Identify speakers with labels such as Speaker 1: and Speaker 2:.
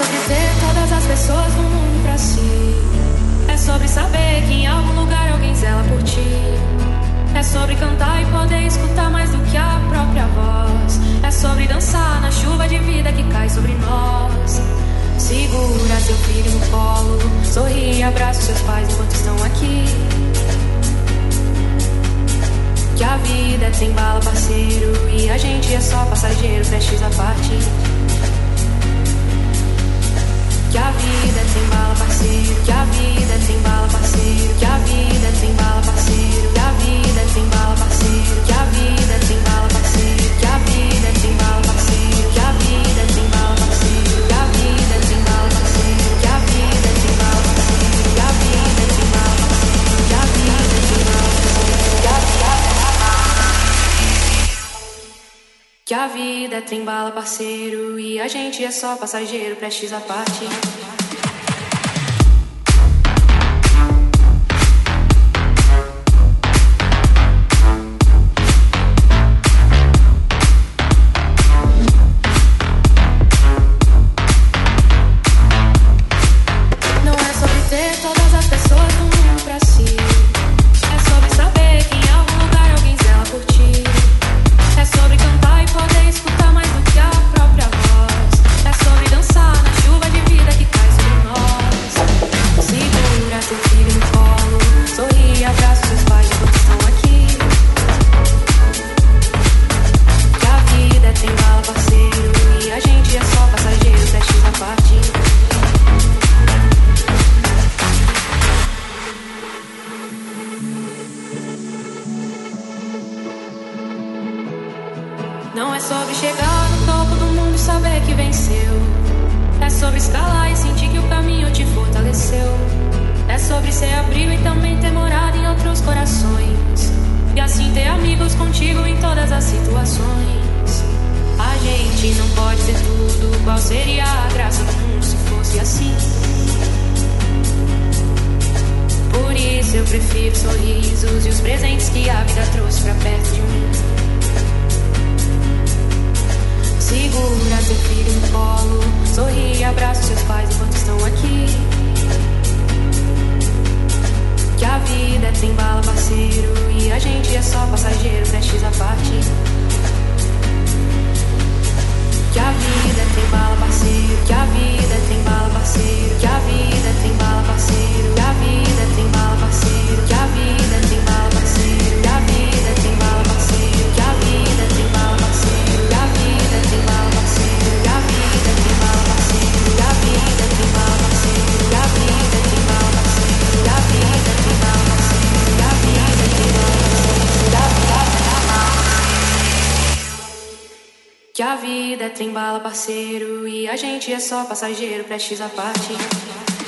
Speaker 1: sobre ter todas as pessoas do mundo pra si. É sobre saber que em algum lugar alguém zela por ti. É sobre cantar e poder escutar mais do que a própria voz. É sobre dançar na chuva de vida que cai sobre nós. Segura seu filho no colo, sorri e abraça seus pais enquanto estão aqui. Que a vida tem bala, parceiro, e a gente é só passageiro, prestes a partir. Que a vida tem bala, parceiro, que a vida tem bala, parceiro, que a vida tem bala, parceiro, que a vida tem bala, parceiro, que a vida tem bala, parceiro, que a vida tem bala, parceiro, que a vida tem bala, parceiro, que a vida tem bala, parceiro, que a vida tem bala, parceiro, que a vida tem bala, parceiro, que a vida tem bala, parceiro, que a vida tem bala, parceiro, e a gente é só passageiro, prestes a partir. Não é sobre chegar no topo do mundo e saber que venceu. É sobre escalar e sentir que o caminho te fortaleceu. É sobre ser abrigo e também ter morado em outros corações. E assim ter amigos contigo em todas as situações. A gente não pode ter tudo. Qual seria a graça do mundo se fosse assim? Por isso eu prefiro sorrisos e os presentes que a vida trouxe pra perto de mim. Segura seu filho no colo, sorri e abraça seus pais enquanto estão aqui. Que a vida tem bala, parceiro, e a gente é só passageiro, prestes a partir. Que a vida tem bala, parceiro, que a vida tem bala, parceiro, que a vida tem bala, parceiro, que a vida tem bala, parceiro, que a vida tem bala, parceiro, que a vida tem bala, parceiro, que a vida tem bala, parceiro, que a vida tem bala, parceiro, que a vida tem bala, parceiro, que a vida tem bala, parceiro, que a vida tem bala, parceiro, que a vida tem bala, parceiro, que a vida tem bala, parceiro, que a vida tem bala, parceiro, e a gente é só passageiro, prestes a partir.